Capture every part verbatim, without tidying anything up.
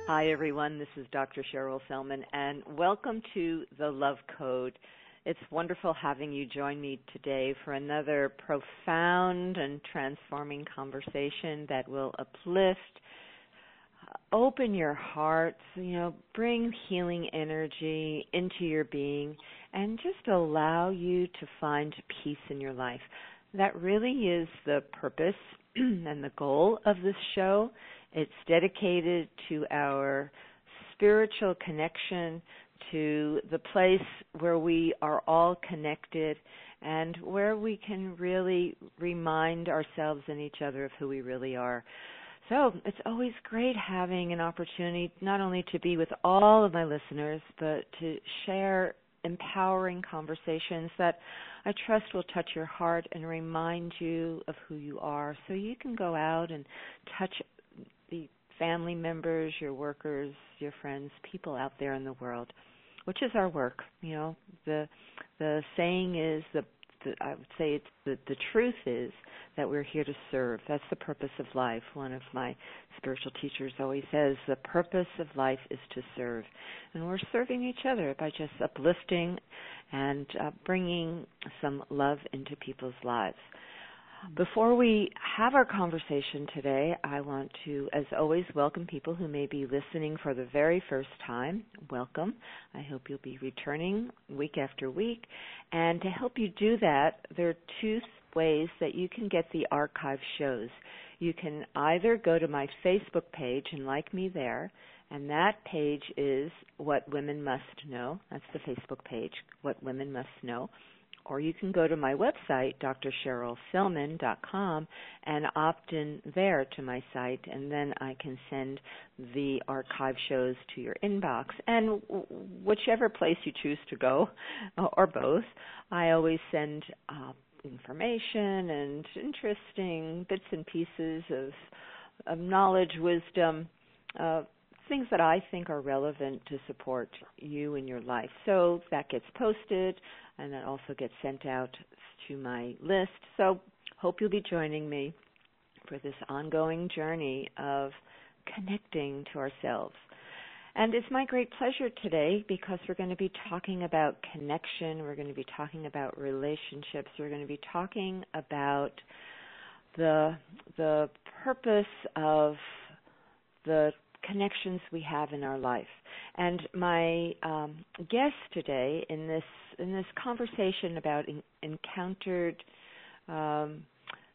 Hi, everyone. This is Doctor Cheryl Selman, and welcome to The Love Code. It's wonderful having you join me today for another profound and transforming conversation that will uplift, open your hearts, you know, bring healing energy into your being, and just allow you to find peace in your life. That really is the purpose and the goal of this show. It's dedicated to our spiritual connection, to the place where we are all connected and where we can really remind ourselves and each other of who we really are. So it's always great having an opportunity not only to be with all of my listeners, but to share empowering conversations that I trust will touch your heart and remind you of who you are, so you can go out and touch the family members, your workers, your friends, people out there in the world, which is our work. You know, the the saying is, the, the I would say it's the, the truth is that we're here to serve. That's the purpose of life. One of my spiritual teachers always says the purpose of life is to serve. And we're serving each other by just uplifting and uh, bringing some love into people's lives. Before we have our conversation today, I want to, as always, welcome people who may be listening for the very first time. Welcome. I hope you'll be returning week after week. And to help you do that, there are two ways that you can get the archive shows. You can either go to my Facebook page and like me there, and that page is What Women Must Know. That's the Facebook page, What Women Must Know. Or you can go to my website, d r cheryl selman dot com, and opt in there to my site, and then I can send the archive shows to your inbox. And whichever place you choose to go, or both, I always send uh, information and interesting bits and pieces of, of knowledge, wisdom, uh, things that I think are relevant to support you in your life. So that gets posted, and that also gets sent out to my list. So hope you'll be joining me for this ongoing journey of connecting to ourselves. And it's my great pleasure today because we're going to be talking about connection. We're going to be talking about relationships. We're going to be talking about the the purpose of the connections we have in our life. And my um, guest today in this in this conversation about in, encountered um,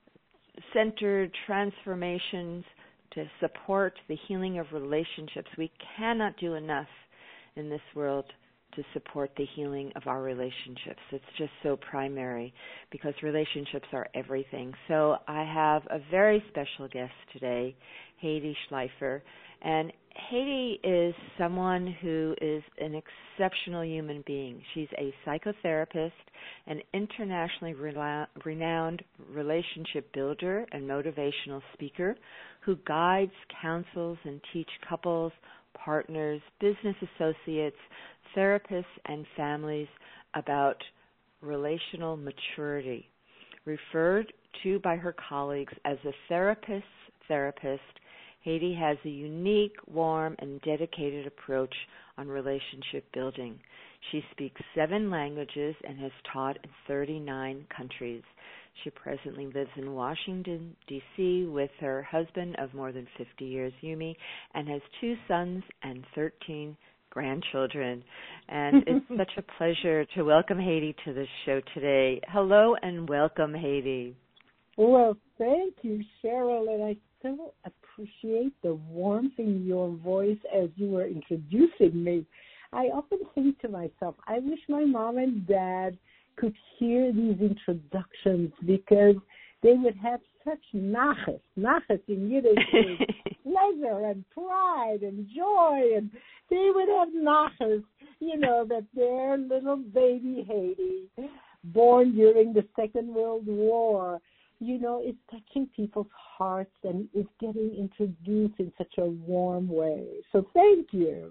centered transformations to support the healing of relationships. We cannot do enough in this world to support the healing of our relationships. It's just so primary because relationships are everything. So I have a very special guest today, Heidi Schleifer. And Heidi is someone who is an exceptional human being. She's a psychotherapist, an internationally rela- renowned relationship builder and motivational speaker who guides, counsels, and teach couples, partners, business associates, therapists, and families about relational maturity. Referred to by her colleagues as a therapist's therapist, Heidi has a unique, warm, and dedicated approach on relationship building. She speaks seven languages and has taught in thirty-nine countries. She presently lives in Washington, D C with her husband of more than fifty years, Yumi, and has two sons and thirteen grandchildren. And it's such a pleasure to welcome Heidi to the show today. Hello and welcome, Heidi. Well, thank you, Cheryl, and I so appreciate the warmth in your voice as you were introducing me. I often think to myself, I wish my mom and dad could hear these introductions because they would have such nachas. Nachas in Yiddish is pleasure and pride and joy, and they would have nachas, you know, that their little baby Heidi, born during the Second World War, you know, it's touching people's hearts and it's getting introduced in such a warm way. So thank you.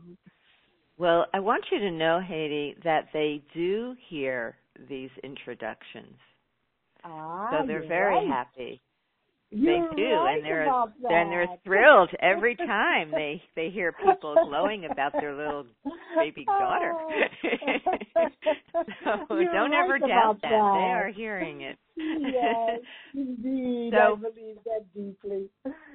Well, I want you to know, Heidi, that they do hear these introductions. Ah, so they're very right. happy. You're They do, right and they're about that. and they're thrilled every time they they hear people glowing about their little baby daughter. So You're don't right ever about doubt that. that. They are hearing it. Yes, indeed. So, I believe that deeply.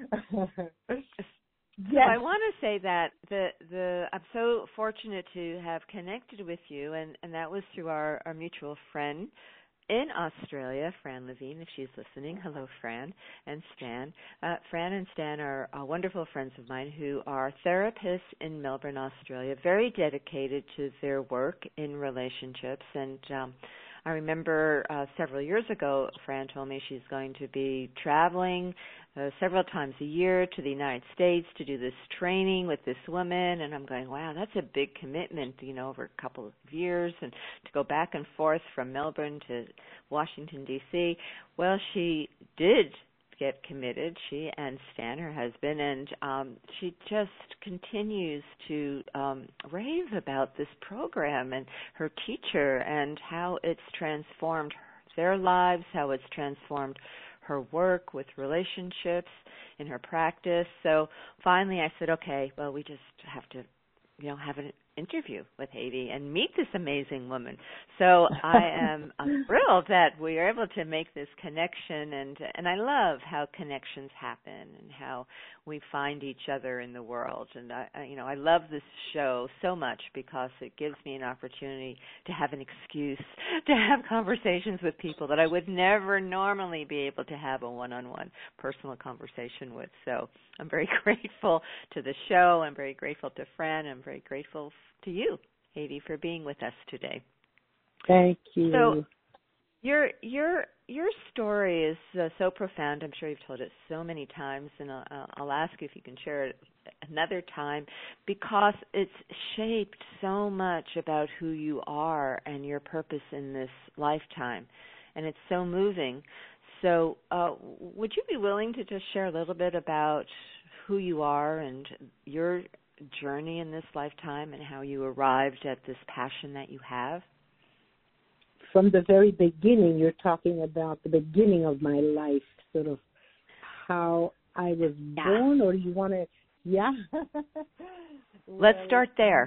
So Yes. I want to say that the the I'm so fortunate to have connected with you, and, and that was through our, our mutual friend in Australia, Fran Levine, if she's listening. Hello, Fran and Stan. Uh, Fran and Stan are, are wonderful friends of mine who are therapists in Melbourne, Australia, very dedicated to their work in relationships. And um, I remember uh, several years ago, Fran told me she's going to be traveling uh, several times a year to the United States to do this training with this woman. And I'm going, wow, that's a big commitment, you know, over a couple of years, and to go back and forth from Melbourne to Washington, D C. Well, she did get committed, she and Stan, her husband, and um, she just continues to um, rave about this program and her teacher and how it's transformed their lives, how it's transformed her work with relationships in her practice. So finally I said, okay, well, we just have to, you know, have an interview with Haiti and meet this amazing woman. So I am uh, thrilled that we are able to make this connection, and and I love how connections happen and how we find each other in the world. And I, I you know, I love this show so much because it gives me an opportunity to have an excuse to have conversations with people that I would never normally be able to have a one-on-one personal conversation with. So I'm very grateful to the show. I'm very grateful to Fran. I'm very grateful to you, Haiti, for being with us today. Thank you. So your your your story is uh, so profound. I'm sure you've told it so many times, and I'll, I'll ask you if you can share it another time, because it's shaped so much about who you are and your purpose in this lifetime, and it's so moving. So uh, would you be willing to just share a little bit about who you are and your journey in this lifetime and how you arrived at this passion that you have? From the very beginning, you're talking about the beginning of my life, sort of how I was yeah. born, or you want to, yeah? Let's well, start there.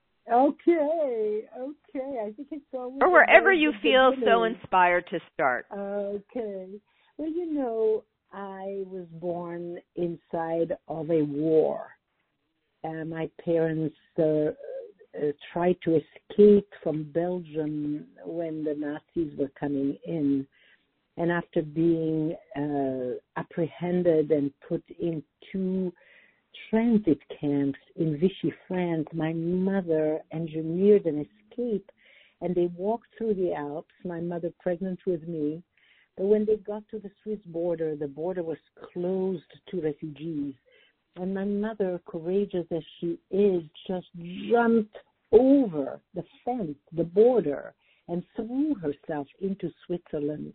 Okay, okay. I think it's always or wherever you feel beginning. so inspired to start. Okay. Well, you know, I was born inside of a war. Uh, my parents uh, uh, tried to escape from Belgium when the Nazis were coming in. And after being uh, apprehended and put in two transit camps in Vichy, France, my mother engineered an escape, and they walked through the Alps, my mother pregnant with me. But when they got to the Swiss border, the border was closed to refugees. And my mother, courageous as she is, just jumped over the fence, the border, and threw herself into Switzerland.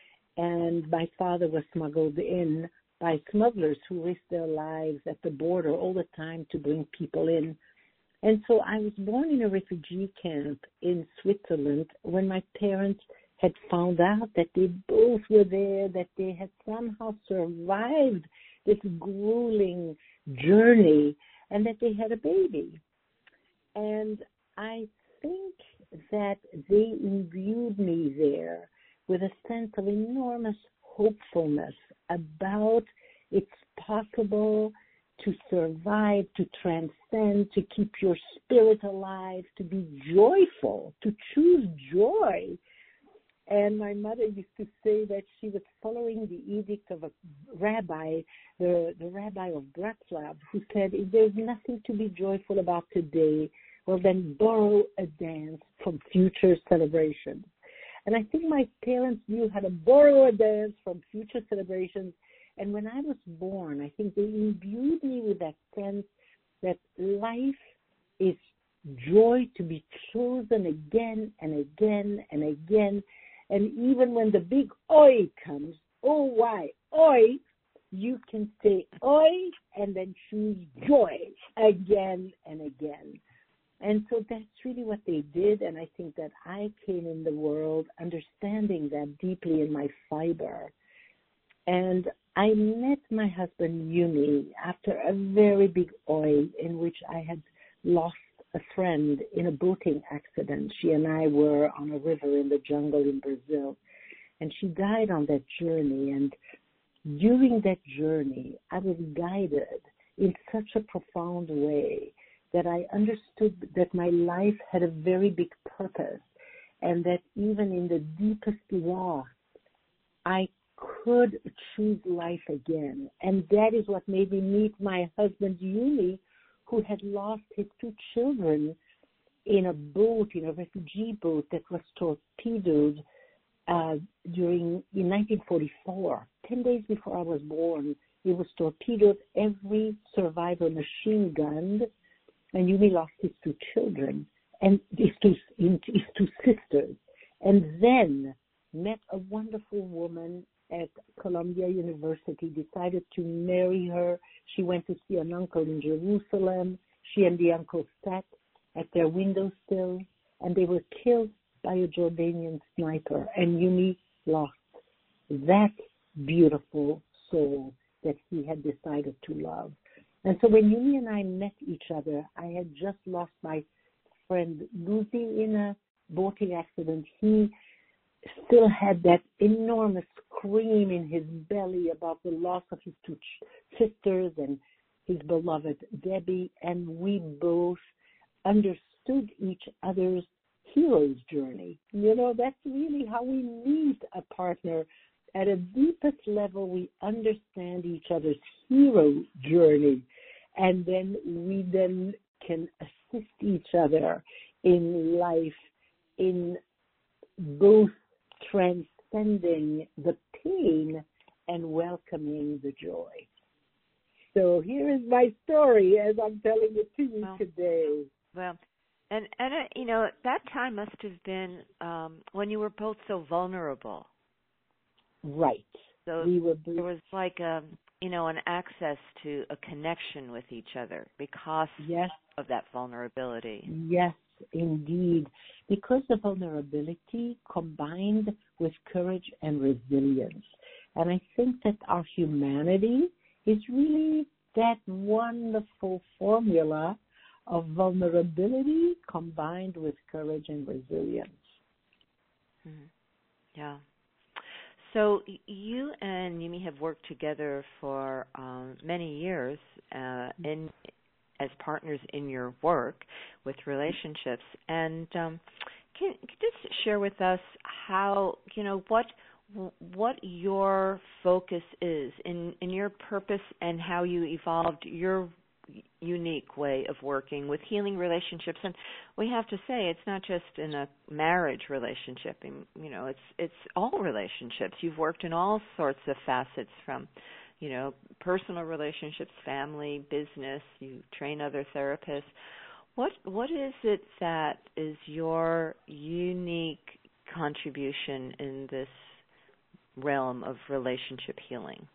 And my father was smuggled in by smugglers who risked their lives at the border all the time to bring people in. And so I was born in a refugee camp in Switzerland when my parents had found out that they both were there, that they had somehow survived this grueling journey, and that they had a baby. And I think that they imbued me there with a sense of enormous hopefulness about it's possible to survive, to transcend, to keep your spirit alive, to be joyful, to choose joy. And my mother used to say that she was following the edict of a rabbi, the, the rabbi of Bratslav, who said, if there's nothing to be joyful about today, well, then borrow a dance from future celebrations. And I think my parents knew how to borrow a dance from future celebrations. And when I was born, I think they imbued me with that sense that life is joy to be chosen again and again and again. And even when the big oi comes, oh, why, oi, you can say oi and then choose joy again and again. And so that's really what they did. And I think that I came in the world understanding that deeply in my fiber. And I met my husband, Yumi, after a very big oil in which I had lost a friend in a boating accident. She and I were on a river in the jungle in Brazil, and she died on that journey. And during that journey, I was guided in such a profound way that I understood that my life had a very big purpose, and that even in the deepest loss, I could choose life again. And that is what made me meet my husband, Yumi, who had lost his two children in a boat, in a refugee boat that was torpedoed uh, during, in nineteen forty-four, ten days before I was born. It was torpedoed, every survivor machine gunned, and Yumi lost his two children and his two, his two sisters. And then met a wonderful woman at Columbia University, decided to marry her. She went to see an uncle in Jerusalem. She and the uncle sat at their windowsill, and they were killed by a Jordanian sniper. And Yumi lost that beautiful soul that he had decided to love. And so when Yumi and I met each other, I had just lost my friend Lucy in a boating accident. He still had that enormous scream in his belly about the loss of his two ch- sisters and his beloved Debbie, and we both understood each other's hero's journey. You know, that's really how we meet a partner. At a deepest level, we understand each other's hero journey, and then we then can assist each other in life in both transcending the pain and welcoming the joy. So here is my story as I'm telling it to you well, today. Well, and, and uh, you know, that time must have been um, when you were both so vulnerable. Right. So we were both, there was like a, you know, an access to a connection with each other because yes, of that vulnerability. Yes, indeed. Because the vulnerability combined with courage and resilience. And I think that our humanity is really that wonderful formula of vulnerability combined with courage and resilience. Mm-hmm. Yeah. So you and Yumi have worked together for um, many years uh, in as partners in your work with relationships. And um, can, can you just share with us how, you know, what what your focus is in, in your purpose and how you evolved your unique way of working with healing relationships? And we have to say it's not just in a marriage relationship, and, you know, it's it's all relationships. You've worked in all sorts of facets, from, you know, personal relationships, family, business. You train other therapists. What what is it that is your unique contribution in this realm of relationship healing?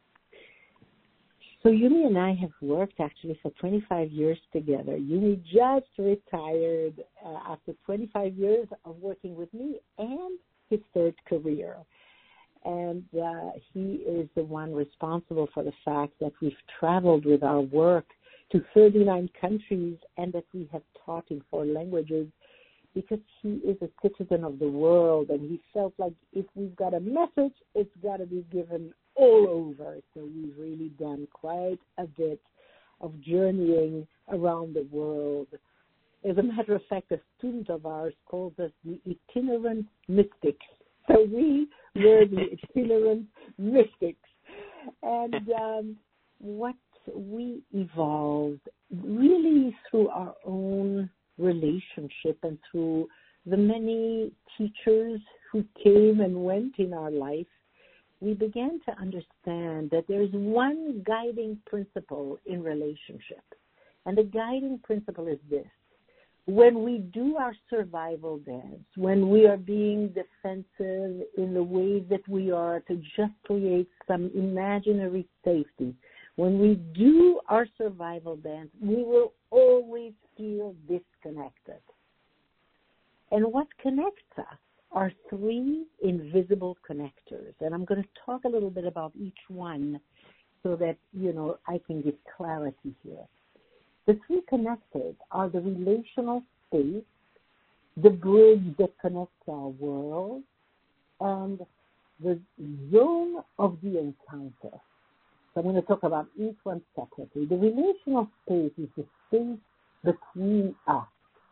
So Yumi and I have worked actually for twenty-five years together. Yumi just retired uh, after twenty-five years of working with me and his third career. And uh, he is the one responsible for the fact that we've traveled with our work to thirty-nine countries and that we have taught in four languages, because he is a citizen of the world, and he felt like if we've got a message, it's got to be given all over. So we've really done quite a bit of journeying around the world. As a matter of fact, a student of ours called us the itinerant mystics. So we were the itinerant mystics. And um, what we evolved really through our own relationship and through the many teachers who came and went in our life, we began to understand that there is one guiding principle in relationship. And the guiding principle is this: when we do our survival dance, when we are being defensive in the ways that we are to just create some imaginary safety, when we do our survival dance, we will always feel disconnected. And what connects us are three invisible connectors, and I'm going to talk a little bit about each one so that, you know, I can give clarity here. The three connectors are the relational space, the bridge that connects our world, and the zone of the encounter. So I'm going to talk about each one separately. The relational space is the space between us.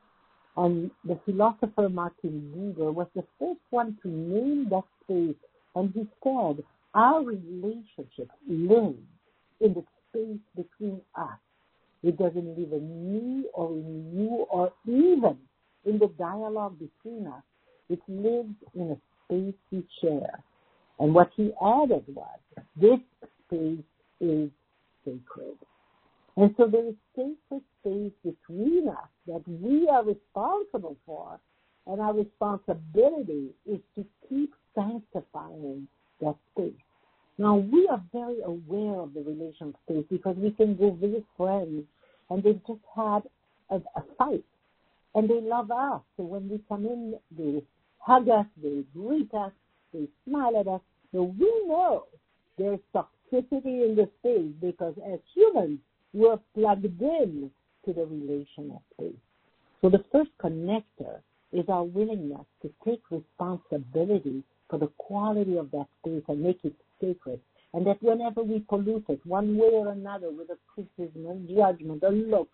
And the philosopher Martin Buber was the first one to name that space. And he said, our relationship lives in the space between us. It doesn't live in me or in you or even in the dialogue between us. It lives in a space we share. And what he added was, this space is sacred. And so there is sacred space between us that we are responsible for, and our responsibility is to keep sanctifying that space. Now, we are very aware of the relational space because we can go visit friends and they've just had a, a fight, and they love us. So when we come in, they hug us, they greet us, they smile at us. So we know there's toxicity in the space because as humans, we're plugged in to the relational space. So the first connector is our willingness to take responsibility for the quality of that space and make it sacred. And that whenever we pollute it one way or another with a criticism, a judgment, a look,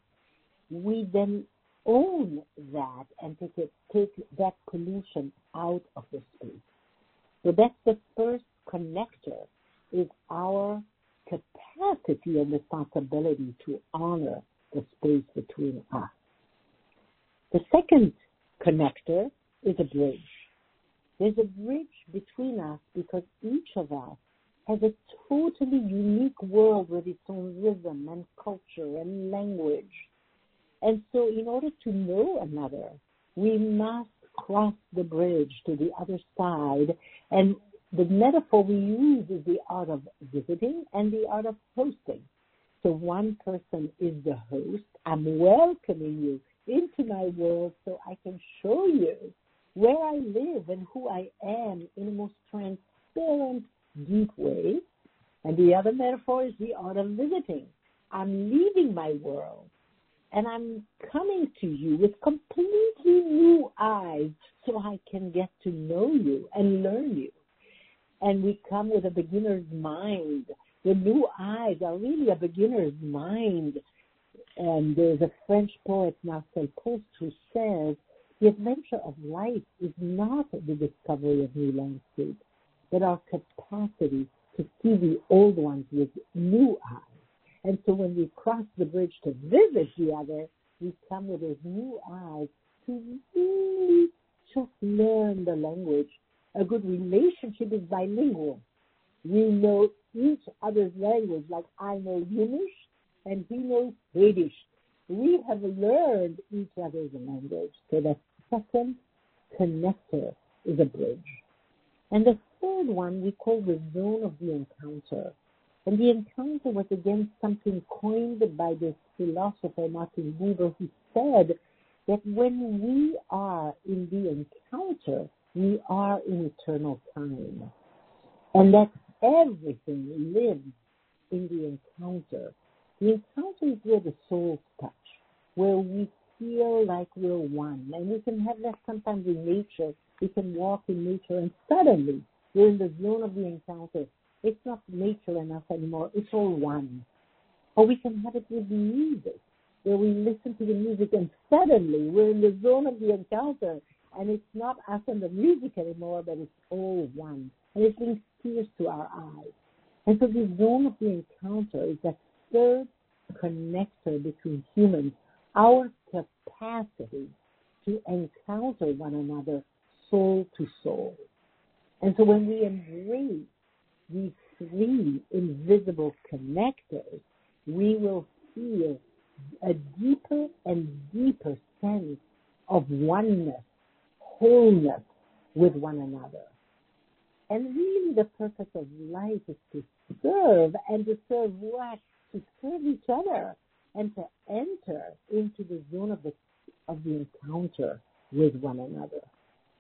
we then own that and take it, take that pollution out of the space. So that's the first connector, is our capacity and responsibility to honor the space between us. The second connector is a bridge. There's a bridge between us because each of us has a totally unique world with its own rhythm and culture and language. And so in order to know another, we must cross the bridge to the other side. And the metaphor we use is the art of visiting and the art of hosting. So one person is the host. I'm welcoming you into my world so I can show you where I live and who I am in a most transparent, deep way. And the other metaphor is the art of visiting. I'm leaving my world and I'm coming to you with completely new eyes so I can get to know you and learn you. And we come with a beginner's mind. The new eyes are really a beginner's mind. And there's a French poet, Marcel Proust, who says, the adventure of life is not the discovery of new landscapes, but our capacity to see the old ones with new eyes. And so when we cross the bridge to visit the other, we come with those new eyes to really just learn the language. A good relationship is bilingual. We know each other's language, like I know Yiddish and he knows Yiddish. We have learned each other's language. So the second connector is a bridge. And the third one we call the zone of the encounter. And the encounter was again something coined by this philosopher Martin Buber, who said that when we are in the encounter, we are in eternal time. And that everything lives in the encounter. The encounter is where the souls touch, where we feel like we're one. And we can have that sometimes in nature. We can walk in nature and suddenly we're in the zone of the encounter. It's not nature and us anymore. It's all one. Or we can have it with music, where we listen to the music and suddenly we're in the zone of the encounter. And it's not us and the music anymore, but it's all one. And it brings tears to our eyes. And so the zone of the encounter is that third connector between humans, our capacity to encounter one another soul to soul. And so when we embrace these three invisible connectors, we will feel a deeper and deeper sense of oneness, wholeness with one another. And really the purpose of life is to serve, and to serve what? To serve each other and to enter into the zone of the, of the encounter with one another.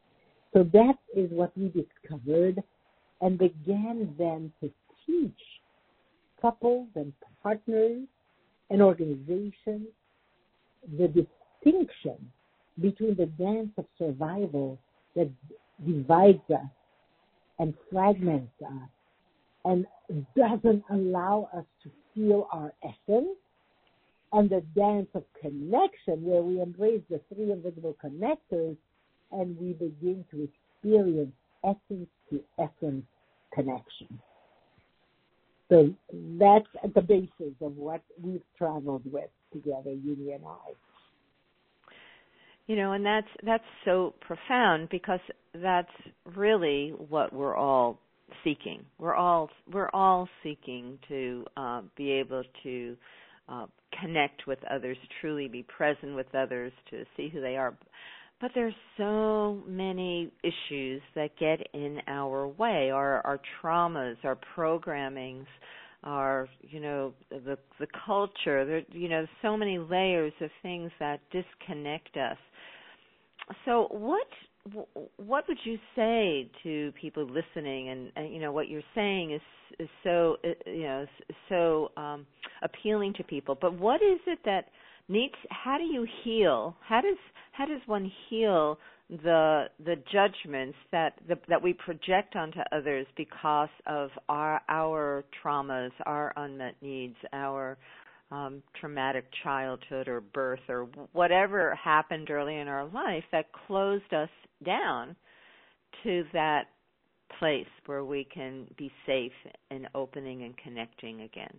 So that is what we discovered and began then to teach couples and partners and organizations the distinction between the dance of survival that divides us and fragments us and doesn't allow us to feel our essence, and the dance of connection where we embrace the three invisible connectors and we begin to experience essence to essence connection. So that's at the basis of what we've traveled with together, Uni and I. You know, and that's that's so profound because that's really what we're all seeking. We're all we're all seeking to uh, be able to uh, connect with others, truly be present with others, to see who they are. But there's so many issues that get in our way, our our traumas, our programmings, our, you know, the the culture. There, you know, so many layers of things that disconnect us. So what what would you say to people listening? And, and you know, what you're saying is is so you know so um, appealing to people. But what is it that needs? How do you heal? How does how does one heal the the judgments that the, that we project onto others because of our our traumas, our unmet needs, our um, traumatic childhood or birth or whatever happened early in our life that closed us down to that place where we can be safe and opening and connecting again?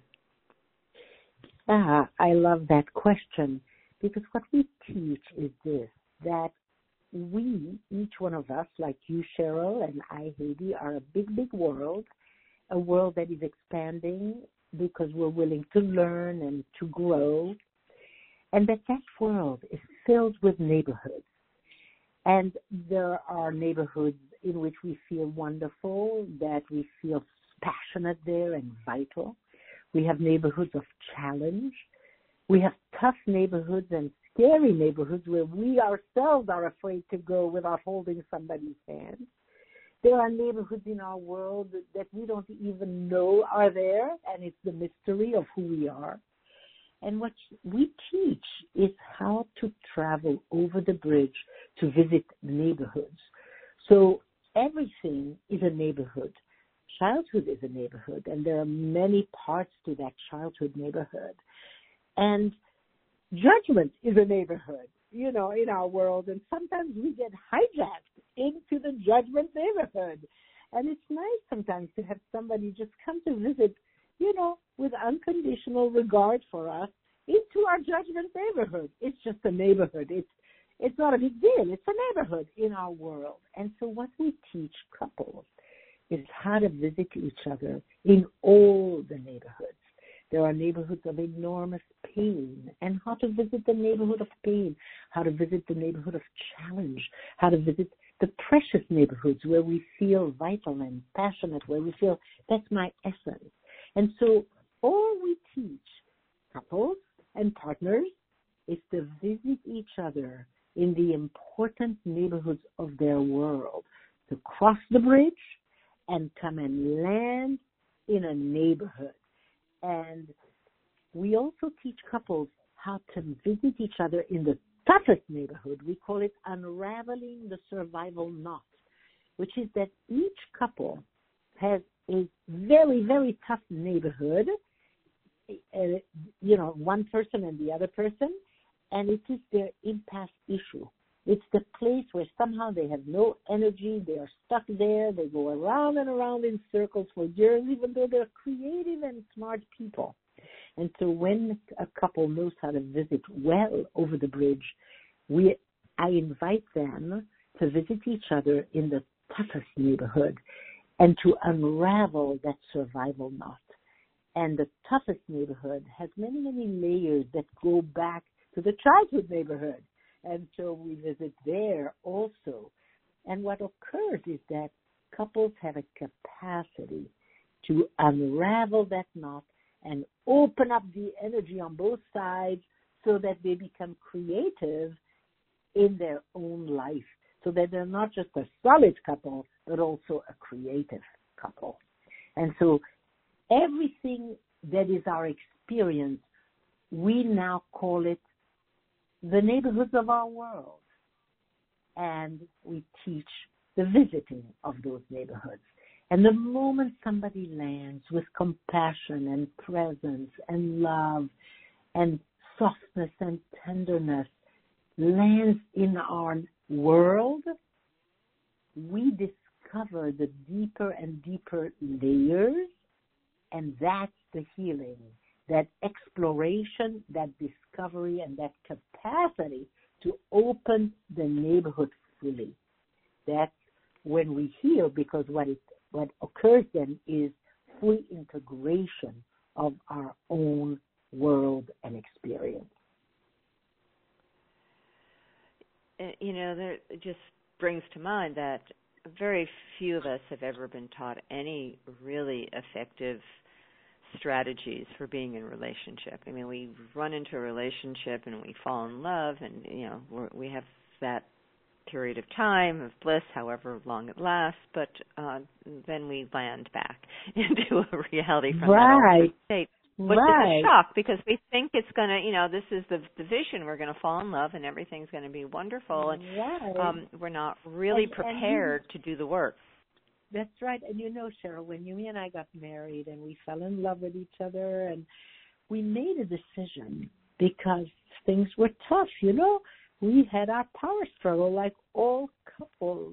Ah, I love that question, because what we teach is this, that we, each one of us, like you, Cheryl, and I, Heidi, are a big, big world, a world that is expanding because we're willing to learn and to grow, and that that world is filled with neighborhoods. And there are neighborhoods in which we feel wonderful, that we feel passionate there and vital. We have neighborhoods of challenge. We have tough neighborhoods and scary neighborhoods where we ourselves are afraid to go without holding somebody's hand. There are neighborhoods in our world that we don't even know are there, and it's the mystery of who we are. And what we teach is how to travel over the bridge to visit neighborhoods. So everything is a neighborhood. Childhood is a neighborhood, and there are many parts to that childhood neighborhood. And judgment is a neighborhood, you know, in our world, and sometimes we get hijacked into the judgment neighborhood. And it's nice sometimes to have somebody just come to visit, you know, with unconditional regard for us into our judgment neighborhood. It's just a neighborhood. It's it's not a big deal. It's a neighborhood in our world. And so what we teach couples is how to visit each other in all the neighborhoods. There are neighborhoods of enormous pain, and how to visit the neighborhood of pain, how to visit the neighborhood of challenge, how to visit the precious neighborhoods where we feel vital and passionate, where we feel that's my essence. And so all we teach couples and partners is to visit each other in the important neighborhoods of their world, to cross the bridge and come and land in a neighborhood. And we also teach couples how to visit each other in the toughest neighborhood. We call it unraveling the survival knot, which is that each couple has a very, very tough neighborhood, uh, you know, one person and the other person, and it is their impasse issue. It's the place where somehow they have no energy, they are stuck there, they go around and around in circles for years, even though they're creative and smart people. And so when a couple knows how to visit well over the bridge, we I invite them to visit each other in the toughest neighborhood and to unravel that survival knot. And the toughest neighborhood has many, many layers that go back to the childhood neighborhood. And so we visit there also. And what occurs is that couples have a capacity to unravel that knot and open up the energy on both sides so that they become creative in their own life, so that they're not just a solid couple, but also a creative couple. And so everything that is our experience, we now call it the neighborhoods of our world. And we teach the visiting of those neighborhoods. And the moment somebody lands with compassion and presence and love and softness and tenderness, lands in our world, we discover the deeper and deeper layers, and that's the healing, that exploration, that discovery, and that capacity to open the neighborhood fully. That's when we heal, because what it what occurs then is full integration of our own world and experience. You know, there, it just brings to mind that very few of us have ever been taught any really effective strategies for being in a relationship. I mean, we run into a relationship and we fall in love, and, you know, we're, we have that period of time of bliss, however long it lasts, but uh, then we land back into a reality from right. that altered state, which right. is a shock, because we think it's going to, you know, this is the, the vision, we're going to fall in love and everything's going to be wonderful, and right. um, we're not really and, prepared and you, to do the work. That's right. And you know, Cheryl, when Yumi and I got married and we fell in love with each other, and we made a decision because things were tough, you know. We had our power struggle like all couples.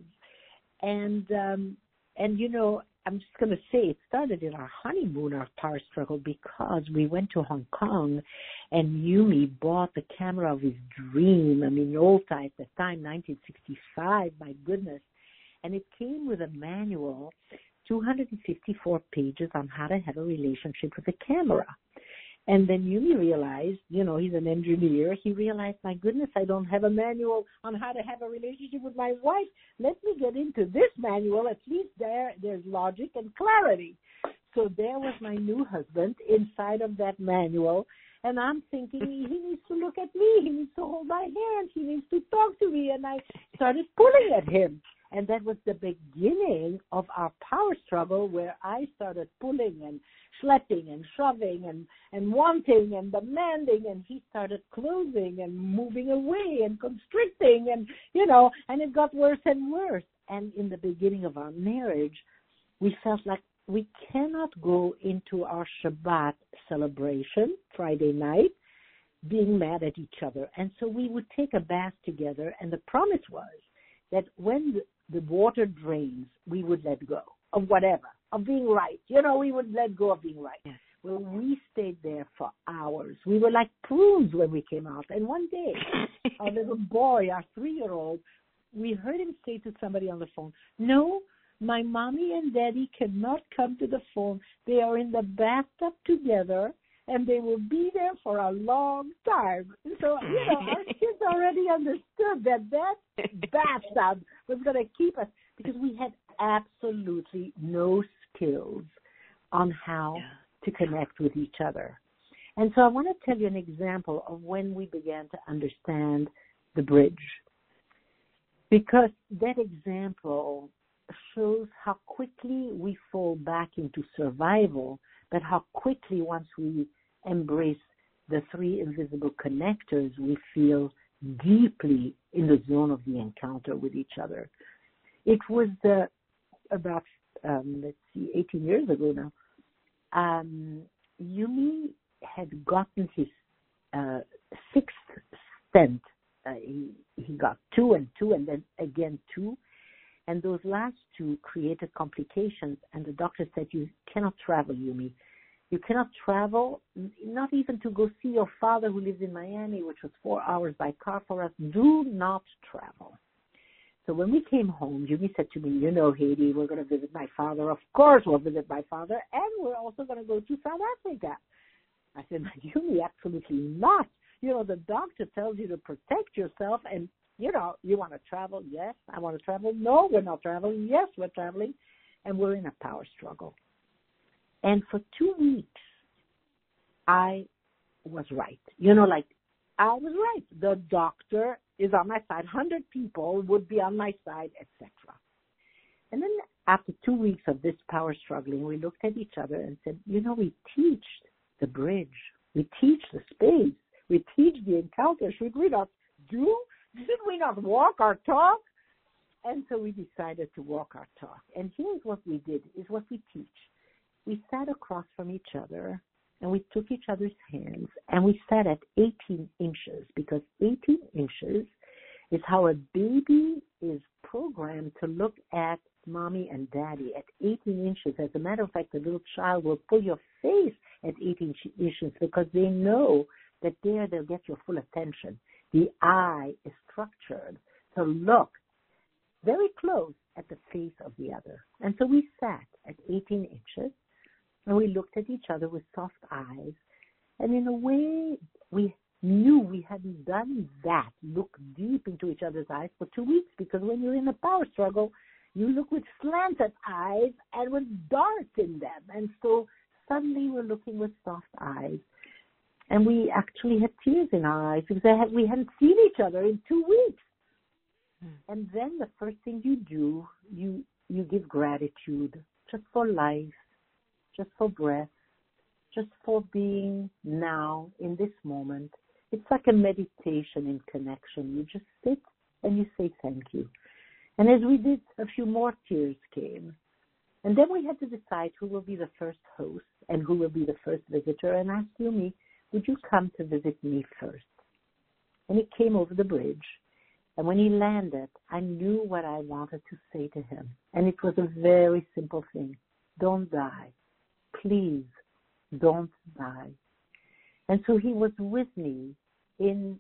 And, um, and you know, I'm just going to say it started in our honeymoon, our power struggle, because we went to Hong Kong and Yumi bought the camera of his dream. I mean, Yolta at the time, nineteen sixty-five, my goodness. And it came with a manual, two hundred fifty-four pages on how to have a relationship with a camera. And then Yumi realized, you know, he's an engineer. He realized, my goodness, I don't have a manual on how to have a relationship with my wife. Let me get into this manual. At least there, there's logic and clarity. So there was my new husband inside of that manual. And I'm thinking, he needs to look at me. He needs to hold my hand. He needs to talk to me. And I started pulling at him. And that was the beginning of our power struggle, where I started pulling and schlepping and shoving and, and wanting and demanding, and he started closing and moving away and constricting, and, you know, and it got worse and worse. And in the beginning of our marriage, we felt like we cannot go into our Shabbat celebration Friday night being mad at each other. And so we would take a bath together, and the promise was that when the, the water drains, we would let go of whatever, of being right. You know, we would let go of being right. Yes. Well, we stayed there for hours. We were like prunes when we came out. And one day, our little boy, our three-year-old, we heard him say to somebody on the phone, "No, my mommy and daddy cannot come to the phone. They are in the bathtub together, and they will be there for a long time." So, you know, our kids already understood that that bathtub was going to keep us, because we had absolutely no skills on how yeah. to connect with each other. And so I want to tell you an example of when we began to understand the bridge, because that example shows how quickly we fall back into survival, but how quickly, once we embrace the three invisible connectors, we feel deeply in the zone of the encounter with each other. It was the, about, um, let's see, eighteen years ago now, um, Yumi had gotten his uh, sixth stent. Uh, he, he got two and two and then again two. And those last two created complications. And the doctor said, "You cannot travel, Yumi. You cannot travel, not even to go see your father who lives in Miami, which was four hours by car for us. Do not travel." So when we came home, Yumi said to me, "You know, Heidi, we're going to visit my father. Of course we'll visit my father, and we're also going to go to South Africa." I said, "Yumi, absolutely not. You know, the doctor tells you to protect yourself, and, you know, you want to travel? Yes, I want to travel. No, we're not traveling. Yes, we're traveling." And we're in a power struggle. And for two weeks, I was right. You know, like, I was right. The doctor is on my side, one hundred people would be on my side, et cetera. And then after two weeks of this power struggling, we looked at each other and said, you know, we teach the bridge. We teach the space. We teach the encounter. Should we not do? Should we not walk our talk? And so we decided to walk our talk. And here's what we did, is what we teach. We sat across from each other, and we took each other's hands, and we sat at eighteen inches, because eighteen inches is how a baby is programmed to look at mommy and daddy at eighteen inches. As a matter of fact, the little child will pull your face at eighteen inches because they know that there they'll get your full attention. The eye is structured to look very close at the face of the other. And so we sat at eighteen inches, and we looked at each other with soft eyes. And in a way, we knew we hadn't done that, look deep into each other's eyes for two weeks, because when you're in a power struggle, you look with slanted eyes and with darts in them. And so suddenly we're looking with soft eyes. And we actually had tears in our eyes because I had, we hadn't seen each other in two weeks. Hmm. And then the first thing you do, you you give gratitude just for life, just for breath, just for being now in this moment. It's like a meditation in connection. You just sit and you say thank you. And as we did, a few more tears came. And then we had to decide who will be the first host and who will be the first visitor. And asked Yumi, would you come to visit me first? And he came over the bridge. And when he landed, I knew what I wanted to say to him. And it was a very simple thing. Don't die. Please, don't die. And so he was with me in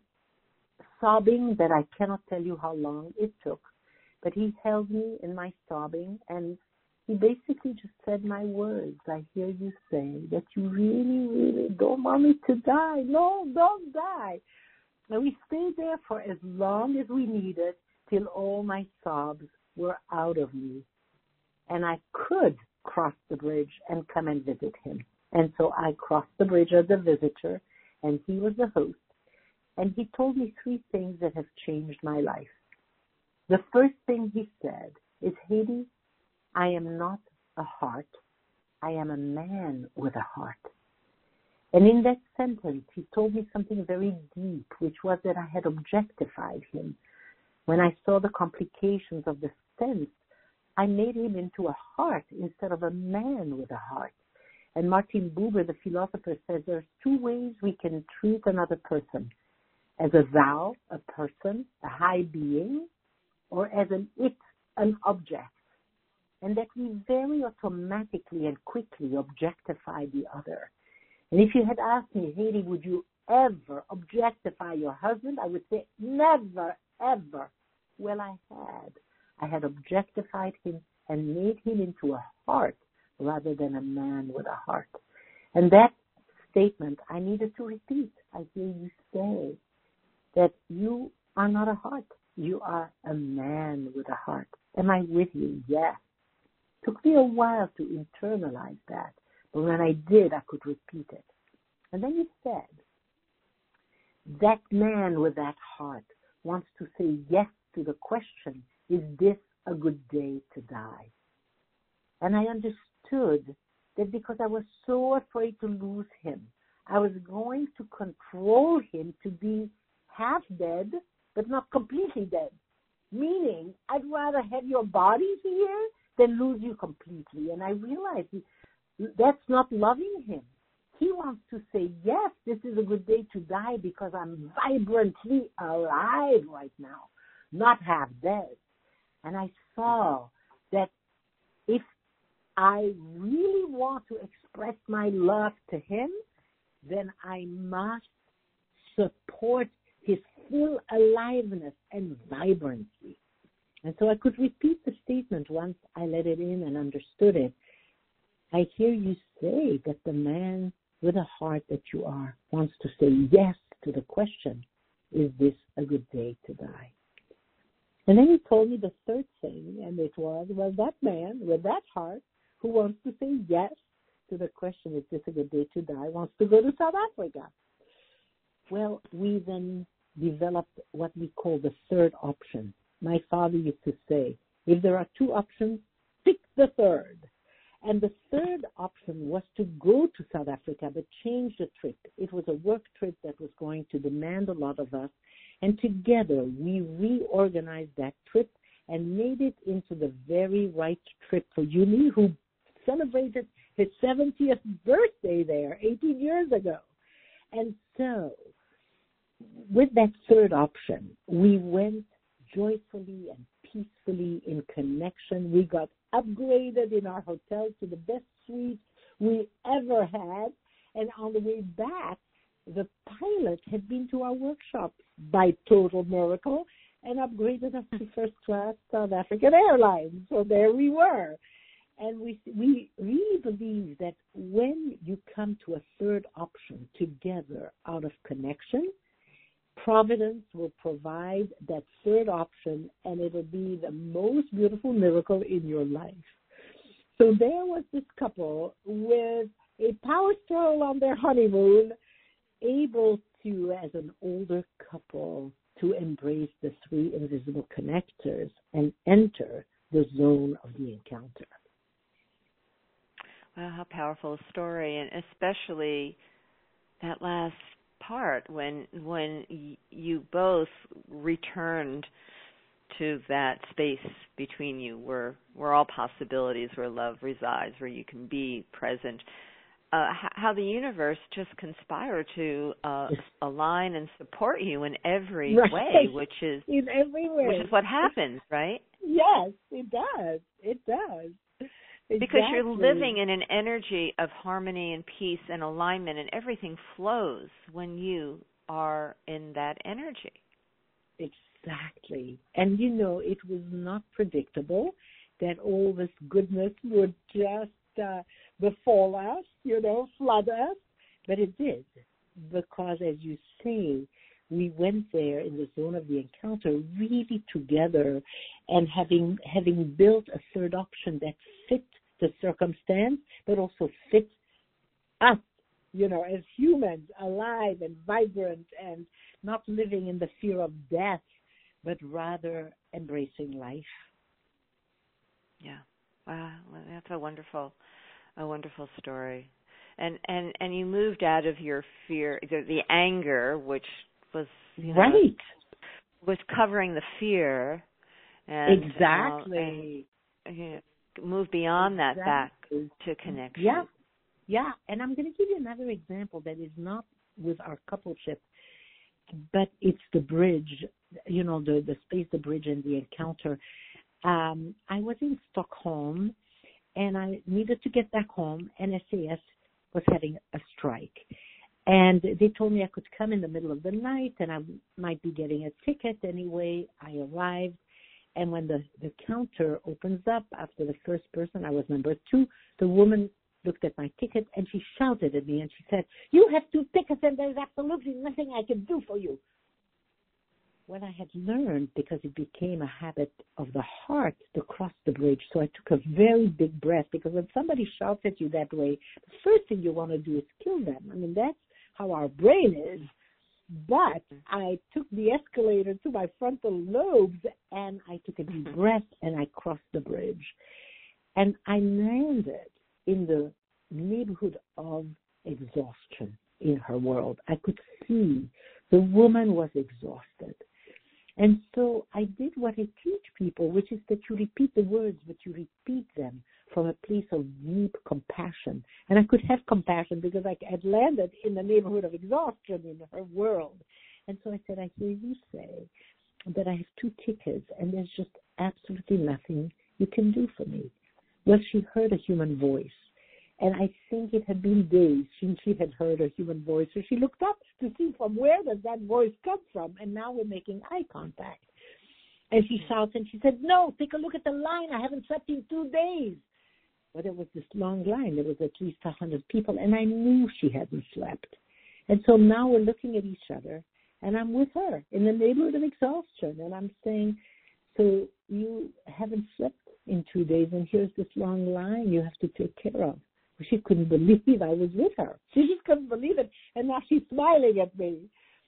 sobbing that I cannot tell you how long it took. But he held me in my sobbing, and he basically just said my words. I hear you say that you really, really don't want me to die. No, don't die. And we stayed there for as long as we needed till all my sobs were out of me. And I could cross the bridge and come and visit him. And so I crossed the bridge as a visitor, and he was the host. And he told me three things that have changed my life. The first thing he said is, Heidi, I am not a heart. I am a man with a heart. And in that sentence, he told me something very deep, which was that I had objectified him. When I saw the complications of the sense, I made him into a heart instead of a man with a heart. And Martin Buber, the philosopher, says there's two ways we can treat another person. As a thou, a person, a high being, or as an it, an object. And that we very automatically and quickly objectify the other. And if you had asked me, Heidi, would you ever objectify your husband? I would say, never, ever. Well, I had. I had objectified him and made him into a heart rather than a man with a heart. And that statement I needed to repeat. I hear you say that you are not a heart. You are a man with a heart. Am I with you? Yes. Took me a while to internalize that. But when I did, I could repeat it. And then he said, that man with that heart wants to say yes to the question, is this a good day to die? And I understood that because I was so afraid to lose him, I was going to control him to be half dead, but not completely dead. Meaning, I'd rather have your body here than lose you completely. And I realized that's not loving him. He wants to say, yes, this is a good day to die because I'm vibrantly alive right now, not half dead. And I saw that if I really want to express my love to him, then I must support his full aliveness and vibrancy. And so I could repeat the statement once I let it in and understood it. I hear you say that the man with a heart that you are wants to say yes to the question, is this a good day to die? And then he told me the third thing, and it was, well, that man with that heart who wants to say yes to the question, is this a good day to die, wants to go to South Africa. Well, we then developed what we call the third option. My father used to say, if there are two options, pick the third. And the third option was to go to South Africa, but change the trip. It was a work trip that was going to demand a lot of us. And together we reorganized that trip and made it into the very right trip for Yumi, who celebrated his seventieth birthday there eighteen years ago. And so with that third option, we went joyfully and peacefully in connection. We got upgraded in our hotel to the best suite we ever had. And on the way back, the pilot had been to our workshop by total miracle and upgraded us to first class South African Airlines. So there we were. And we we really believe that when you come to a third option together out of connection, Providence will provide that third option, and it'll be the most beautiful miracle in your life. So there was this couple with a power stroll on their honeymoon, able to, as an older couple, to embrace the three invisible connectors and enter the zone of the encounter. Wow, how powerful a story, and especially that last part when when y- you both returned to that space between you where where all possibilities, where love resides, where you can be present. Uh, h- how the universe just conspired to uh, align and support you in every right. way, which is in every way, which is what happens, right? Yes, it does. It does. Exactly. Because you're living in an energy of harmony and peace and alignment, and everything flows when you are in that energy. Exactly. And, you know, it was not predictable that all this goodness would just uh, befall us, you know, flood us. But it did, because, as you say, we went there in the zone of the encounter really together, and having having built a third option that fit the circumstance, but also fit us, you know, as humans, alive and vibrant and not living in the fear of death, but rather embracing life. Yeah. Wow. That's a wonderful, a wonderful story. And, and, and you moved out of your fear, the, the anger, which was, you know, right. was covering the fear. And, exactly. Uh, and, you know, move beyond that exactly. back to connection. Yeah. Yeah. And I'm going to give you another example that is not with our coupleship, but it's the bridge, you know, the, the space, the bridge, and the encounter. Um, I was in Stockholm, and I needed to get back home, and S A S was having a strike. And they told me I could come in the middle of the night, and I might be getting a ticket anyway. I arrived, and when the, the counter opens up after the first person, I was number two, the woman looked at my ticket, and she shouted at me, and she said, "You have two tickets, and there's absolutely nothing I can do for you." Well, I had learned, because it became a habit of the heart, to cross the bridge. So I took a very big breath, because when somebody shouts at you that way, the first thing you want to do is kill them. I mean, that's how our brain is. But I took the escalator to my frontal lobes, and I took a deep breath, and I crossed the bridge. And I landed in the neighborhood of exhaustion in her world. I could see the woman was exhausted. And so I did what I teach people, which is that you repeat the words, but you repeat them from a place of deep compassion. And I could have compassion because I had landed in the neighborhood of exhaustion in her world. And so I said, "I hear you say that I have two tickets, and there's just absolutely nothing you can do for me." Well, she heard a human voice. And I think it had been days since she had heard a human voice. So she looked up to see from where does that voice come from. And now we're making eye contact. And she shouts and she said, "No, take a look at the line. I haven't slept in two days. But it was this long line. There was at least one hundred people. And I knew she hadn't slept. And so now we're looking at each other. And I'm with her in the neighborhood of exhaustion. And I'm saying, "So you haven't slept in two days. And here's this long line you have to take care of." She couldn't believe I was with her. She just couldn't believe it. And now she's smiling at me.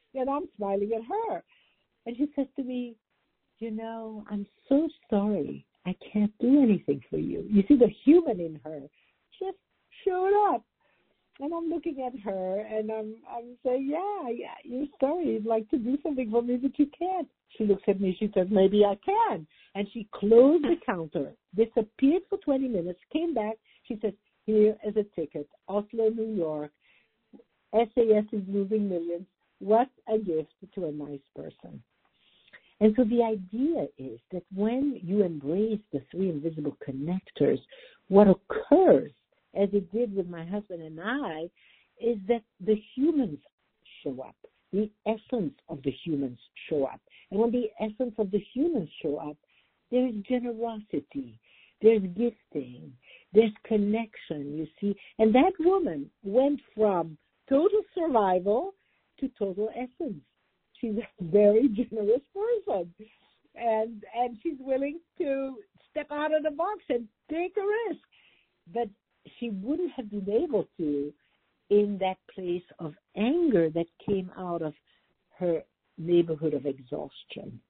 And I'm smiling at her. And she says to me, you know, I'm so sorry. I can't do anything for you. You see, the human in her just showed up. And I'm looking at her, and I'm I'm saying, yeah, yeah, you're sorry. You'd like to do something for me, but you can't. She looks at me. She says, maybe I can. And she closed the counter, disappeared for twenty minutes, came back. She says, here is a ticket, Oslo, New York. S A S is moving millions. What a gift to a nice person. And so the idea is that when you embrace the three invisible connectors, what occurs, as it did with my husband and I, is that the humans show up. The essence of the humans show up. And when the essence of the humans show up, there is generosity, there's gifting, there's connection, you see. And that woman went from total survival to total essence. She's a very generous person. And and she's willing to step out of the box and take a risk. But she wouldn't have been able to in that place of anger that came out of her neighborhood of exhaustion.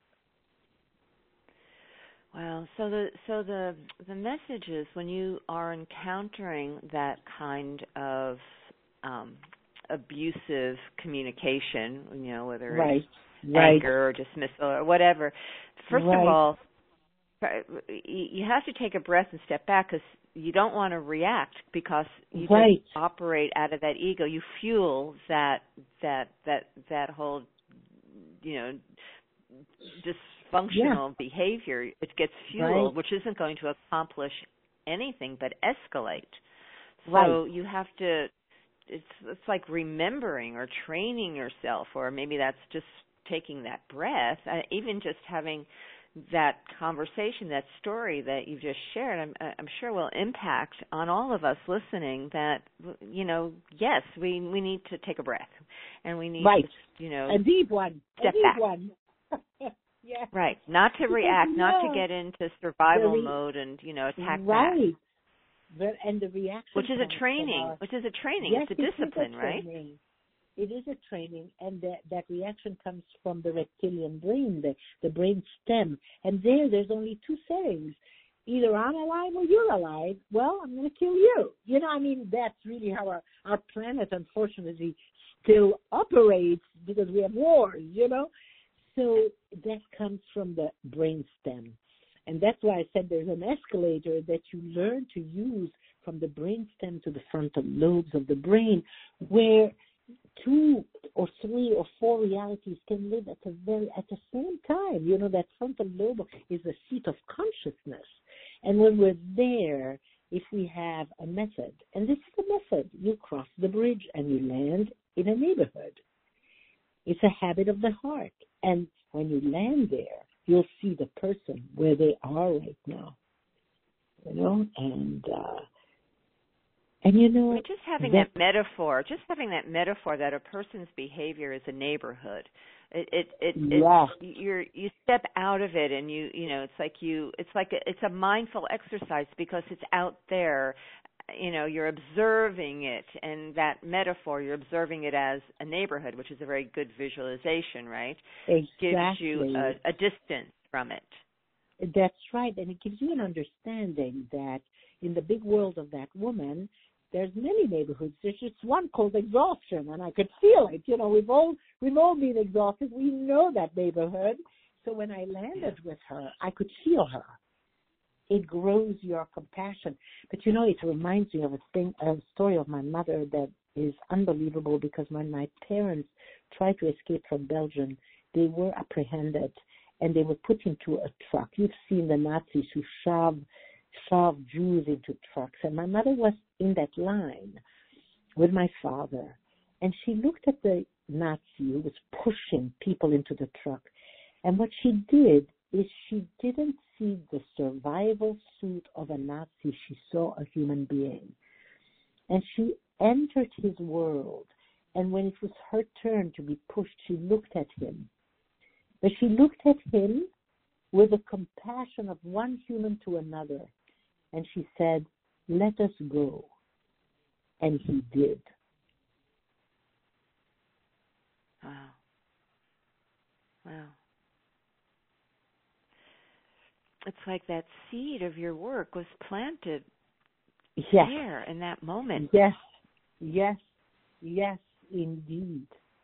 Wow. So the so the the message is when you are encountering that kind of um, abusive communication, you know, whether right. it's right. anger or dismissal or whatever, first right. of all, you have to take a breath and step back because you don't want to react because you right. just operate out of that ego. You fuel that that that that whole, you know, dysfunctional yeah. behavior. It gets fueled, right. which isn't going to accomplish anything but escalate. So right. you have to. It's it's like remembering or training yourself, or maybe that's just taking that breath. Uh, even just having that conversation, that story that you just shared, I'm, I'm sure will impact on all of us listening that, you know, yes, we, we need to take a breath and we need right. to, you know, a deep one, step a deep back. one. yeah. Right. Not to because react, no, not to get into survival re- mode and, you know, attack right. back. But, and the reaction Which is comes a training, our, which is a training. yes, it's a discipline, it right? Training. It is a training, and that, that reaction comes from the reptilian brain, the, the brain stem. And there, there's only two settings. Either I'm alive or you're alive. Well, I'm going to kill you. You know, I mean, that's really how our, our planet, unfortunately, still operates because we have wars, you know. So that comes from the brain stem. And that's why I said there's an escalator that you learn to use from the brain stem to the frontal lobes of the brain, where two or three or four realities can live at the very at the same time. You know, that frontal lobe is the seat of consciousness. And when we're there, if we have a method, and this is a method, you cross the bridge and you land in a neighborhood. It's a habit of the heart. And when you land there, you'll see the person where they are right now. You know, and uh And you know, but just having that, that metaphor, just having that metaphor that a person's behavior is a neighborhood, it it it, yeah. it you're you step out of it and you you know it's like you it's like a, it's a mindful exercise because it's out there, you know, you're observing it, and that metaphor you're observing it as a neighborhood, which is a very good visualization, right? Exactly. Gives you a, a distance from it. That's right, and it gives you an understanding that in the big world of that woman, there's many neighborhoods. There's just one called exhaustion, and I could feel it. You know, we've all we've all been exhausted. We know that neighborhood. So when I landed with her, I could feel her. It grows your compassion. But you know, it reminds me of a thing, a story of my mother that is unbelievable, because when my parents tried to escape from Belgium, they were apprehended and they were put into a truck. You've seen the Nazis who shoved shove Jews into trucks. And my mother was in that line with my father. And she looked at the Nazi who was pushing people into the truck. And what she did is she didn't see the survival suit of a Nazi. She saw a human being. And she entered his world. And when it was her turn to be pushed, she looked at him. But she looked at him with the compassion of one human to another. And she said, let us go. And he did. Wow. Wow. It's like that seed of your work was planted Yes. there in that moment. Yes, yes, yes, indeed.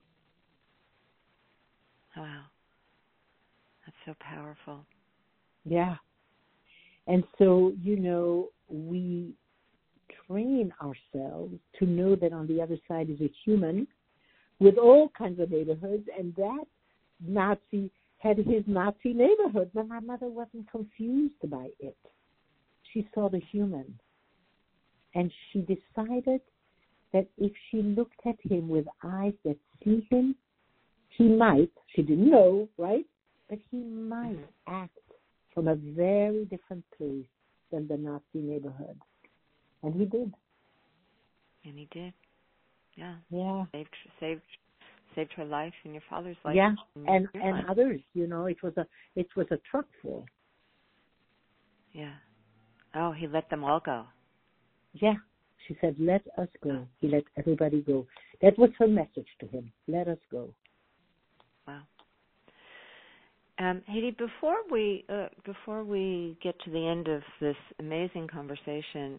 Wow. That's so powerful. Yeah. And so, you know, we train ourselves to know that on the other side is a human with all kinds of neighborhoods, and that Nazi had his Nazi neighborhood, but my mother wasn't confused by it. She saw the human. And she decided that if she looked at him with eyes that see him, he might, she didn't know, right? But he might act from a very different place than the Nazi neighborhood. And he did. And he did. Yeah. Yeah. Saved, saved, saved her life and your father's life. Yeah, and and and life. others. You know, it was a it was a truck full. Yeah. Oh, he let them all go. Yeah. She said, "Let us go." He let everybody go. That was her message to him. Let us go. Wow. Um, Haydee, before we uh, before we get to the end of this amazing conversation,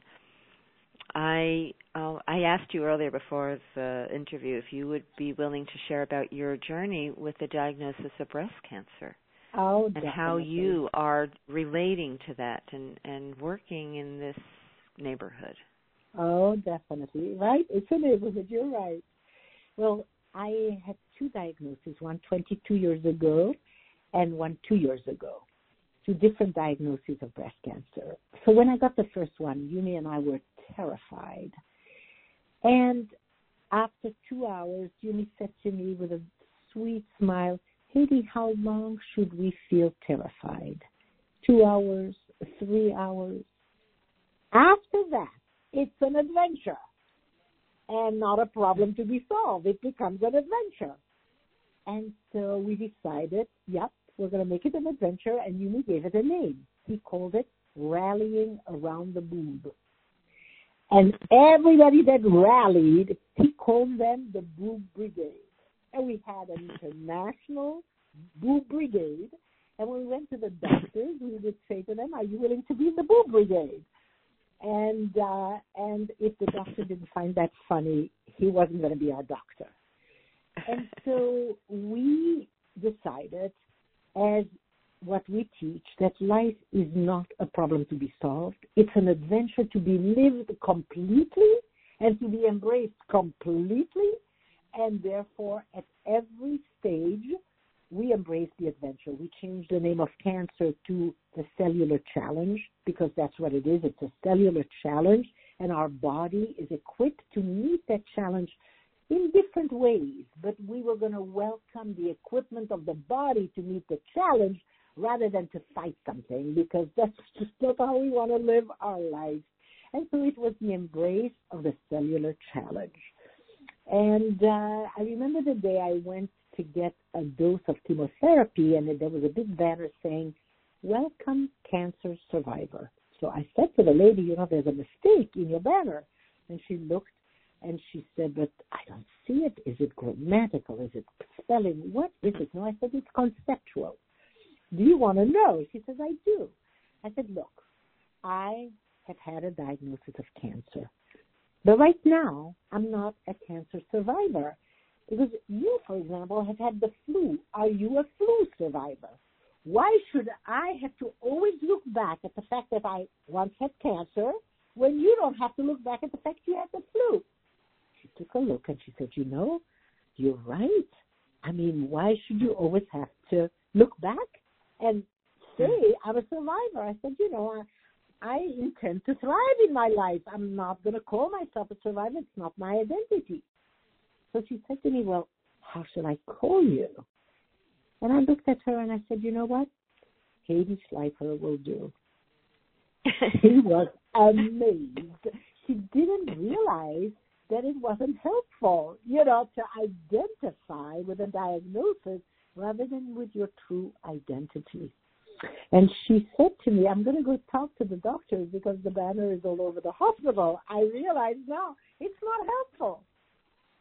I uh, I asked you earlier before the interview if you would be willing to share about your journey with the diagnosis of breast cancer. Oh, and definitely. how you are relating to that and, and working in this neighborhood. Oh, definitely. Right? It's a neighborhood. You're right. Well, I had two diagnoses, one twenty-two years ago and one two years ago, two different diagnoses of breast cancer. So when I got the first one, Yumi and I were terrified. And after two hours, Yumi said to me with a sweet smile, "Haydee, how long should we feel terrified? Two hours, three hours?" After that, it's an adventure and not a problem to be solved. It becomes an adventure. And so we decided, yep, we're going to make it an adventure, and Yumi gave it a name. He called it Rallying Around the Boob. And everybody that rallied, he called them the Boob Brigade. And we had an international Boob Brigade. And when we went to the doctors, we would say to them, "Are you willing to be in the Boob Brigade?" And uh, and if the doctor didn't find that funny, he wasn't going to be our doctor. And so we decided, as what we teach, that life is not a problem to be solved. It's an adventure to be lived completely and to be embraced completely. And therefore, at every stage, we embrace the adventure. We changed the name of cancer to the cellular challenge because that's what it is. It's a cellular challenge, and our body is equipped to meet that challenge in different ways. But we were going to welcome the equipment of the body to meet the challenge rather than to fight something, because that's just not how we want to live our lives. And so it was the embrace of the cellular challenge. And uh, I remember the day I went to get a dose of chemotherapy, and there was a big banner saying, "Welcome, cancer survivor." So I said to the lady, "You know, there's a mistake in your banner." And she looked, and she said, "But I don't see it. Is it grammatical? Is it spelling? What is it?" No, I said, "It's conceptual. Do you want to know?" She says, "I do." I said, "Look, I have had a diagnosis of cancer. But right now, I'm not a cancer survivor. Because you, for example, have had the flu. Are you a flu survivor? Why should I have to always look back at the fact that I once had cancer when you don't have to look back at the fact you had the flu?" She took a look and she said, "You know, you're right. I mean, why should you always have to look back and say I'm a survivor?" I said, "You know, I, I intend to thrive in my life. I'm not going to call myself a survivor. It's not my identity." So she said to me, "Well, how should I call you?" And I looked at her and I said, "You know what? Haydee Schleifer will do." She was amazed. She didn't realize that it wasn't helpful, you know, to identify with a diagnosis rather than with your true identity. And she said to me, "I'm going to go talk to the doctors because the banner is all over the hospital." I realize now it's not helpful.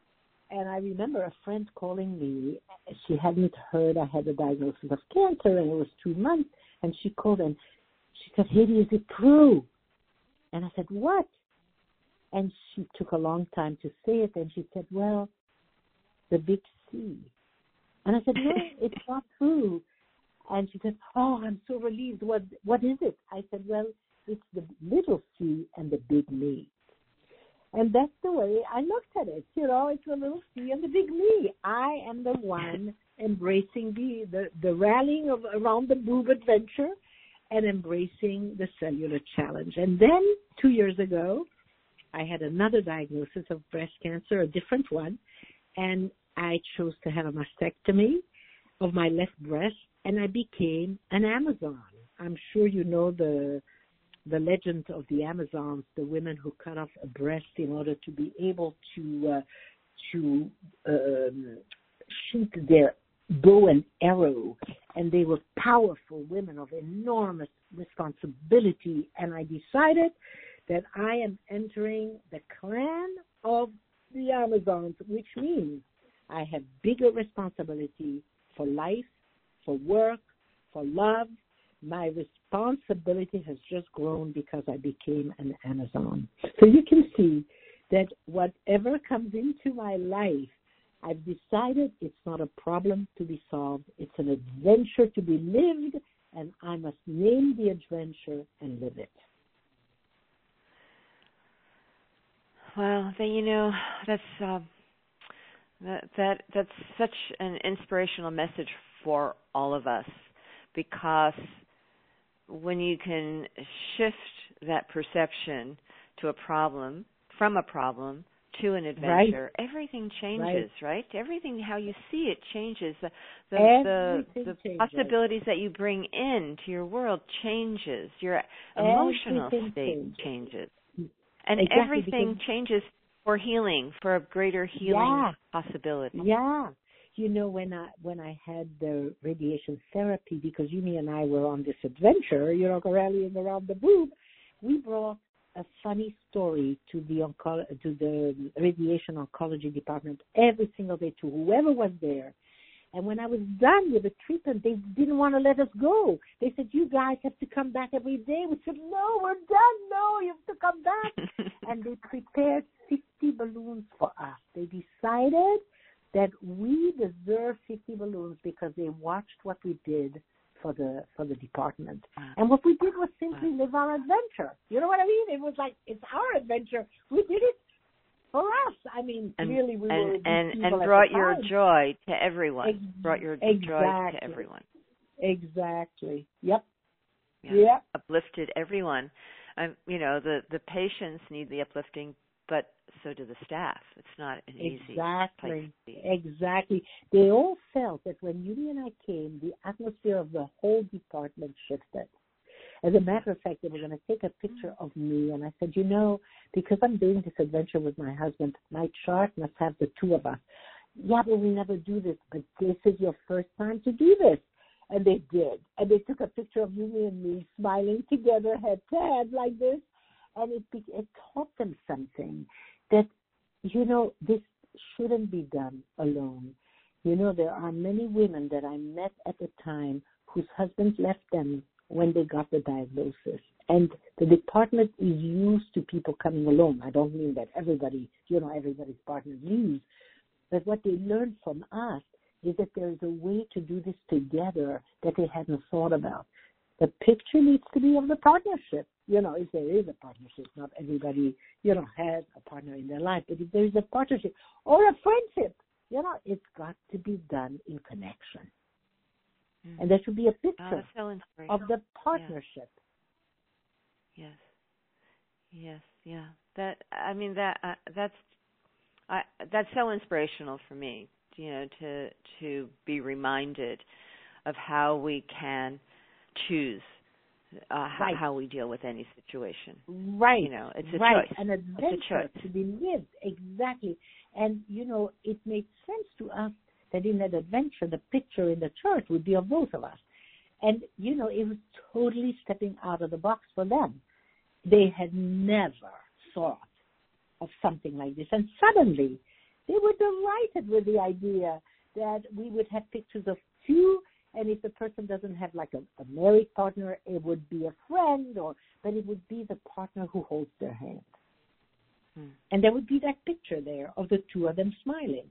And I remember a friend calling me. She hadn't heard I had a diagnosis of cancer, and it was two months. And she called and she said, Hedy, is it true? And I said, what? And she took a long time to say it. And she said, well, the big C. And I said, no, it's not true. And she said, oh, I'm so relieved. What What is it? I said, well, it's the little C and the big me. And that's the way I looked at it. You know, it's the little C and the big me. I am the one embracing the, the, the rallying of around the boob adventure and embracing the cellular challenge. And then two years ago, I had another diagnosis of breast cancer, a different one, and I chose to have a mastectomy of my left breast, and I became an Amazon. I'm sure you know the the legend of the Amazons, the women who cut off a breast in order to be able to uh, to um, shoot their bow and arrow, and they were powerful women of enormous responsibility. And I decided that I am entering the clan of the Amazons, which means I have bigger responsibility for life, for work, for love. My responsibility has just grown because I became an Amazon. So you can see that whatever comes into my life, I've decided it's not a problem to be solved. It's an adventure to be lived, and I must name the adventure and live it. Well, then, you know, that's uh, that that that's such an inspirational message for all of us, because when you can shift that perception to a problem, from a problem to an adventure, right. everything changes, right. right? Everything, how you see it changes. The the, the, the changes. Possibilities that you bring into your world changes. Your emotional everything state changes. changes. And exactly, everything changes for healing, for a greater healing yeah. possibility. Yeah. You know, when I when I had the radiation therapy, because Yumi and I were on this adventure, you know, rallying around the boob, we brought a funny story to the onco- to the radiation oncology department every single day to whoever was there. And when I was done with the treatment, they didn't want to let us go. They said, you guys have to come back every day. We said, no, we're done. No, you have to come back. And they prepared fifty balloons for us. They decided that we deserve fifty balloons because they watched what we did for the for the department. And what we did was simply live our adventure. You know what I mean? It was like, it's our adventure. We did it for us. I mean, and, really, we and, were and and brought your joy to everyone. Ex- brought your exactly. joy to everyone. Exactly. Yep. Yeah. Yep. Uplifted everyone. Um, you know, the the patients need the uplifting, but so do the staff. It's not an easy exactly. place to be. Exactly. They all felt that when Yumi and I came, the atmosphere of the whole department shifted. As a matter of fact, they were going to take a picture of me, and I said, you know, because I'm doing this adventure with my husband, my chart must have the two of us. Yeah, but we never do this, but this is your first time to do this. And they did. And they took a picture of Yumi and me smiling together, head to head like this. And it, it taught them something, that, you know, this shouldn't be done alone. You know, there are many women that I met at the time whose husbands left them when they got the diagnosis. And the department is used to people coming alone. I don't mean that everybody, you know, everybody's partner leaves. But what they learned from us is that there is a way to do this together that they hadn't thought about. The picture needs to be of the partnership. You know, if there is a partnership, not everybody, you know, has a partner in their life. But if there is a partnership or a friendship, you know, it's got to be done in connection. Mm. And there should be a picture oh, so of the partnership. Yes. Yes. Yeah. That. I mean, that. Uh, that's. I. That's so inspirational for me. You know, to to be reminded of how we can choose uh, how, right. how we deal with any situation. Right. You know, it's a right. choice. An adventure to be lived. Exactly. And, you know, it made sense to us that in that adventure, the picture in the church would be of both of us. And, you know, it was totally stepping out of the box for them. They had never thought of something like this. And suddenly They were delighted with the idea that we would have pictures of two, and if the person doesn't have like a, a married partner, it would be a friend, or but it would be the partner who holds their hand. Hmm. And there would be that picture there of the two of them smiling.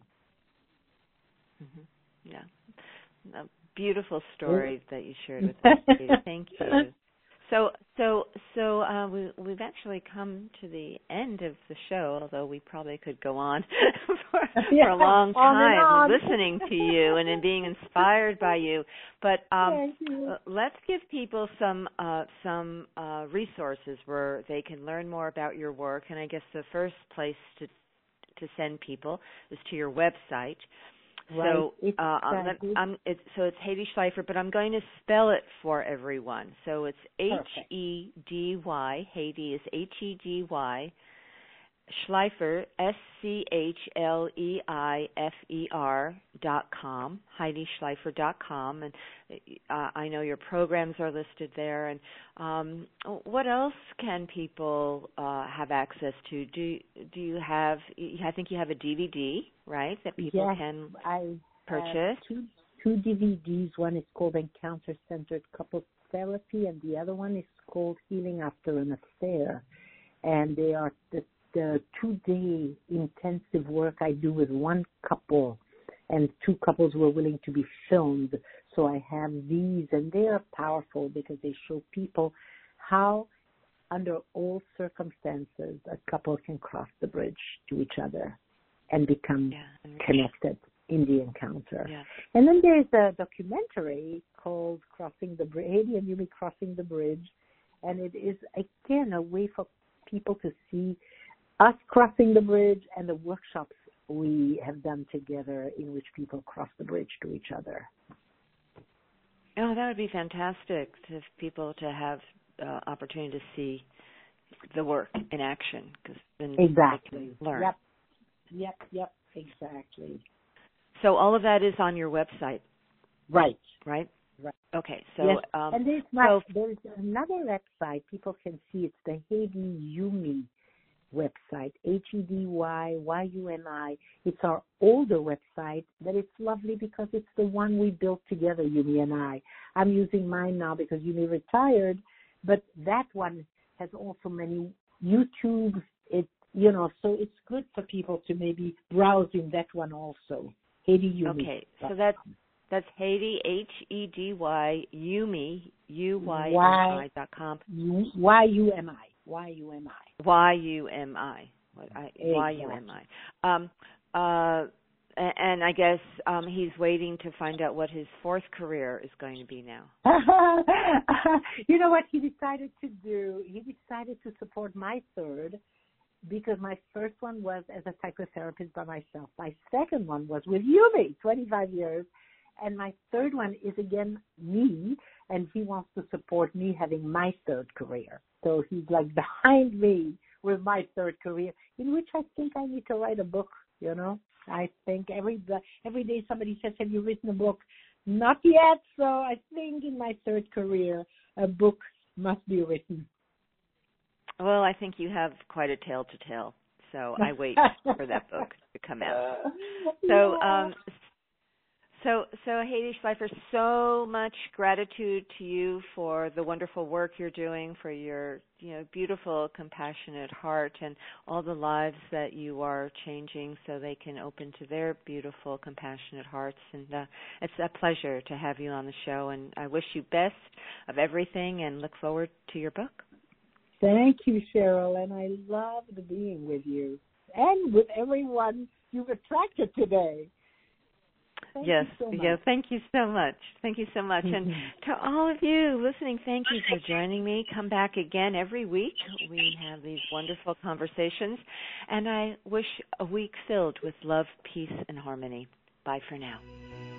Mm-hmm. Yeah. A beautiful story yeah. that you shared with us. Thank you. So, so, so uh, we, we've actually come to the end of the show, although we probably could go on for, yeah, for a long time on on. listening to you and, and being inspired by you. But um, you. uh, let's give people some uh, some uh, resources where they can learn more about your work. And I guess the first place to to send people is to your website. Right. So, uh, I'm, I'm, it's, so it's Hedy Schleifer, but I'm going to spell it for everyone. So it's H E D Y, Hedy is H E D Y, Schleifer, S C H L E I F E R dot com, Hedy Schleifer dot com, and uh, I know your programs are listed there. And um, what else can people uh, have access to? Do do you have? I think you have a D V D, right? That people yes, can I purchase. Two, two D V Ds. One is called Encounter Centered Couples Therapy, and the other one is called Healing After an Affair. And they are the the two-day intensive work I do with one couple, and two couples were willing to be filmed. So I have these, and they are powerful because they show people how, under all circumstances, a couple can cross the bridge to each other and become yeah. connected in the encounter. Yeah. And then there's a documentary called Crossing the Bridge, Hedy and Yumi Crossing the Bridge, and it is, again, a way for people to see us crossing the bridge and the workshops we have done together in which people cross the bridge to each other. Oh, that would be fantastic for people to have uh, opportunity to see the work in action, because then exactly. they can learn. Yep, yep, yep, exactly. So all of that is on your website, right? Right. Right. Okay. So yes. um, and there's not, so, there's another website people can see. It's the Hedy Yumi website, H E D Y Y U M I. It's our older website, but it's lovely because it's the one we built together, Yumi and I. I'm using mine now because Yumi retired, but that one has also many YouTubes. It, you know, so it's good for people to maybe browse in that one also. Hedy Yumi. Okay, so that's that's Hedy, H E D Y Yumi, U Y M I dot com. Y U M I. Y U M I. Y U M I. Y U M I. Um, uh, and I guess um, he's waiting to find out what his fourth career is going to be now. You know what he decided to do? He decided to support my third, because my first one was as a psychotherapist by myself. My second one was with Yumi, twenty-five years. And my third one is, again, me, and he wants to support me having my third career. So he's like behind me with my third career, in which I think I need to write a book, you know. I think every every day somebody says, have you written a book? Not yet, so I think in my third career, a book must be written. Well, I think you have quite a tale to tell, so I wait for that book to come out. So, um, So, so Hedy Schleifer, so much gratitude to you for the wonderful work you're doing, for your, you know, beautiful, compassionate heart, and all the lives that you are changing so they can open to their beautiful, compassionate hearts. And uh, it's a pleasure to have you on the show, and I wish you best of everything and look forward to your book. Thank you, Cheryl, and I loved being with you and with everyone you've attracted today. Thank yes, you so much. yeah, thank you so much. Thank you so much. Mm-hmm. And to all of you listening, thank you for joining me. Come back again every week. We have these wonderful conversations, and I wish a week filled with love, peace, and harmony. Bye for now.